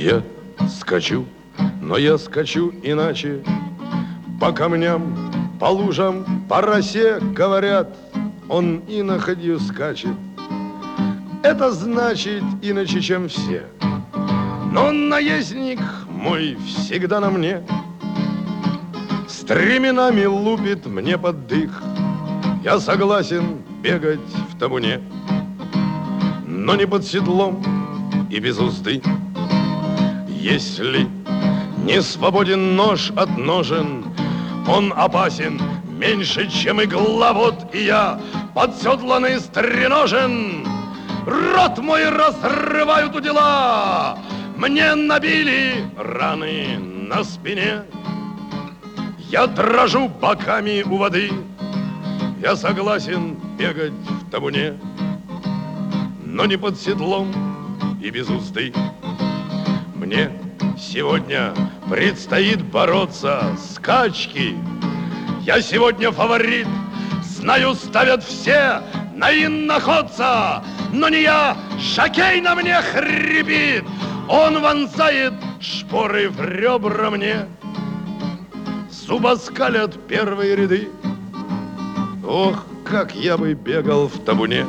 Я скачу, но я скачу иначе. По камням, по лужам, по росе, говорят, он иноходью скачет. Это значит иначе, чем все. Но наездник мой всегда на мне. Стременами лупит мне под дых. Я согласен бегать в табуне, но не под седлом и без узды. Если не свободен нож от ножен, он опасен меньше, чем игла. Вот и я подседланный стреножен. Рот мой разрывают удила. Мне набили раны на спине. Я дрожу боками у воды. Я согласен бегать в табуне, но не под седлом и без узды. Мне сегодня предстоит бороться с скачки. Я сегодня фаворит, знаю, ставят все на иноходца. Но не я, жокей на мне хрипит. Он вонзает шпоры в ребра мне. Зубоскалят первые ряды. Ох, как я бы бегал в табуне,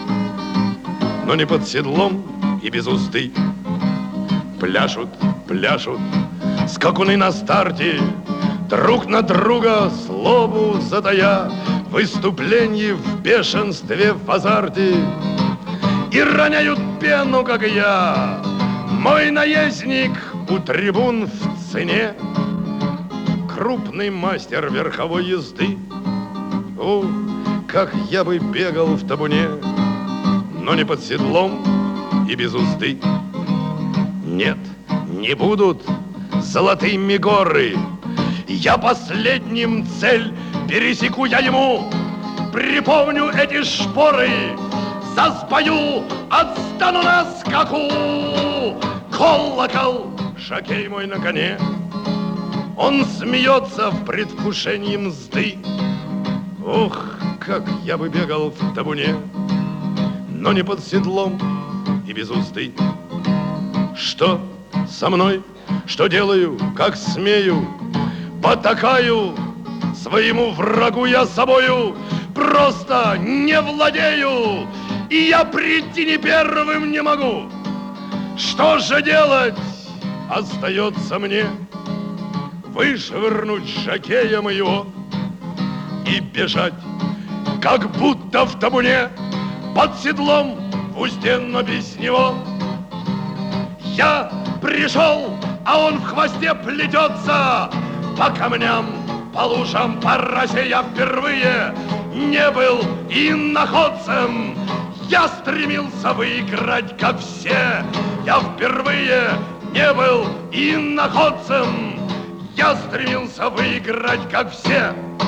но не под седлом и без узды. Пляшут, пляшут скакуны на старте, друг на друга злобу затая, в выступлении, в бешенстве, в азарте. И роняют пену, как я, мой наездник у трибун в цене. Крупный мастер верховой езды. О, как я бы бегал в табуне, но не под седлом и без узды. Нет, не будут золотыми горы. Я последним цель пересеку я ему. Припомню эти шпоры, заспою, отстану на скаку. Колокол, жокей мой на коне. Он смеется в предвкушении мзды. Ох, как я бы бегал в табуне, но не под седлом и без узды. Что со мной, что делаю, как смею, потакаю своему врагу я собою, просто не владею, и я прийти не первым не могу. Что же делать остается мне? Вышвырнуть жокея моего и бежать, как будто в табуне, под седлом в узде, но без него. Я пришел, а он в хвосте плетется. По камням, по лужам, по росе я впервые не был иноходцем. Я стремился выиграть, как все. Я впервые не был иноходцем. Я стремился выиграть, как все.